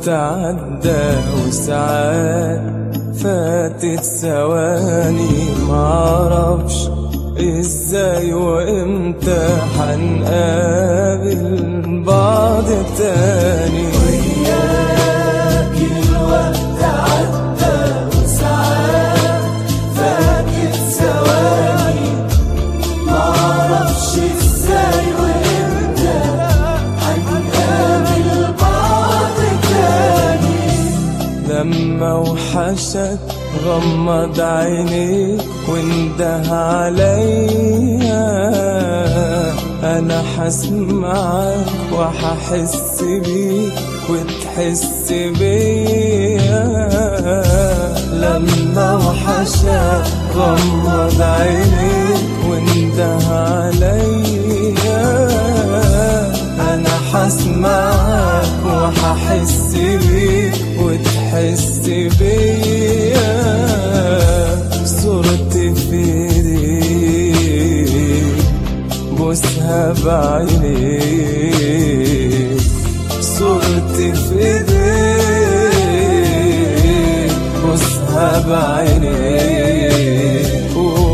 عدى وساعات فاتت ثواني، معرفش ازاي وامتى حنقابل بعض تاني. وياك الوقت عدى وساعات فاتت ثواني، معرفش ازاي وامتى حنقابل بعض تاني. لما وحشك غمض عينيك وانده عليا، انا حسمعك وححس بيك وتحس بيا. لما وحشك غمض عينيك وانده عليا، انا حسمعك وححس بيك وتحس بيا. صورتي في ايديك بوسها بعينيك، صورتي في ايديك بوسها بعينيك،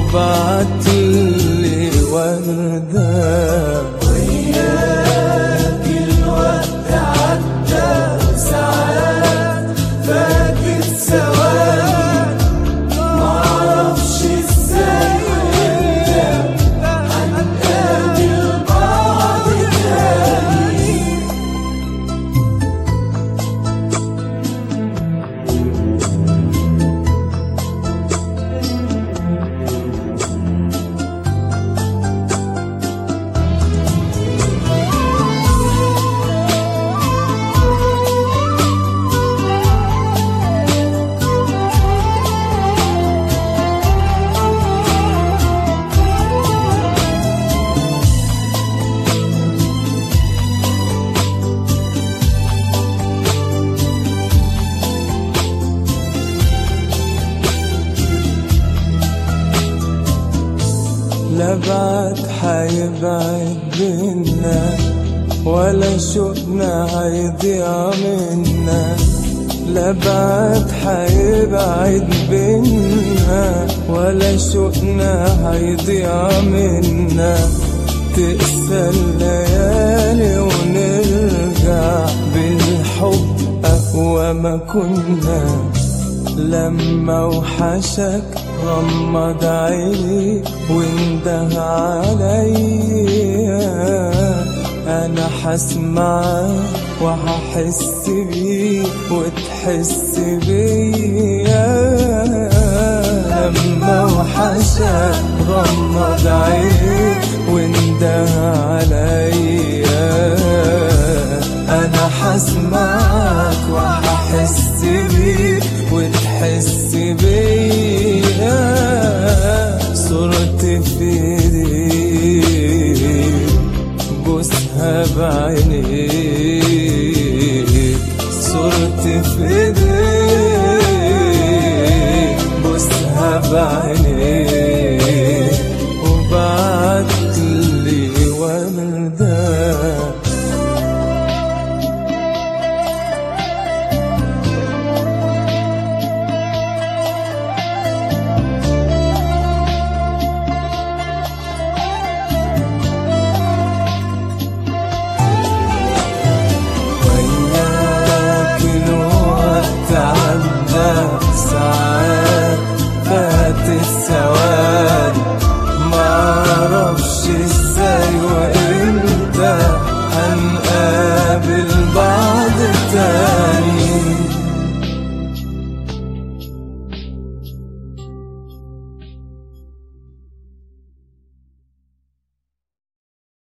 وبعتلي وردة. وياك الوقت عدى وساعات فاتت ثواني، معرفش ازاي وامتى حنقابل بعض تاني. لا بعد حيبعد بينا ولا شوقنا هيضيع منا، لا بعد حيبعد بينا ولا شوقنا هيضيع منا. تقسى الليالي ونرجع بالحب أقوى ما كنا. لما وحشك غمض عيني وانده عليا، انا حسمعك وححس بيك وتحس بيا. لما وحشك غمض عيني وانده عليا، انا حسمعك وححس بيك وتحس بيا.